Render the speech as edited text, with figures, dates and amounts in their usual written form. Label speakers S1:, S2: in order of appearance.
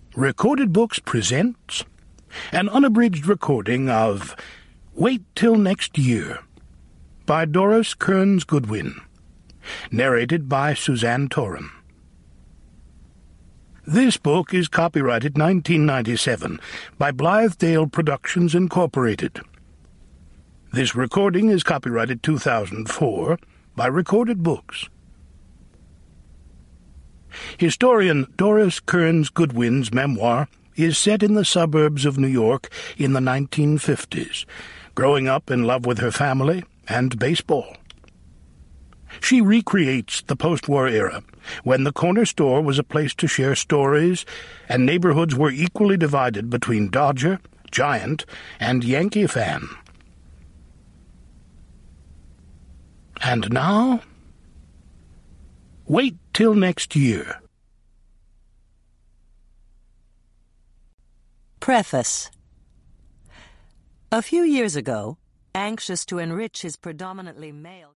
S1: Recorded Books presents an unabridged recording of Wait Till Next Year by Doris Kearns Goodwin, narrated by Suzanne Toren. This book is copyrighted 1997 by Blithedale Productions, Incorporated. This recording is copyrighted 2004 by Recorded Books. Historian Doris Kearns Goodwin's memoir is set in the suburbs of New York in the 1950s, growing up in love with her family and baseball. She recreates the post-war era, when the corner store was a place to share stories, and neighborhoods were equally divided between Dodger, Giant, and Yankee fan. And now, wait till next year.
S2: Preface. A few years ago, anxious to enrich his predominantly male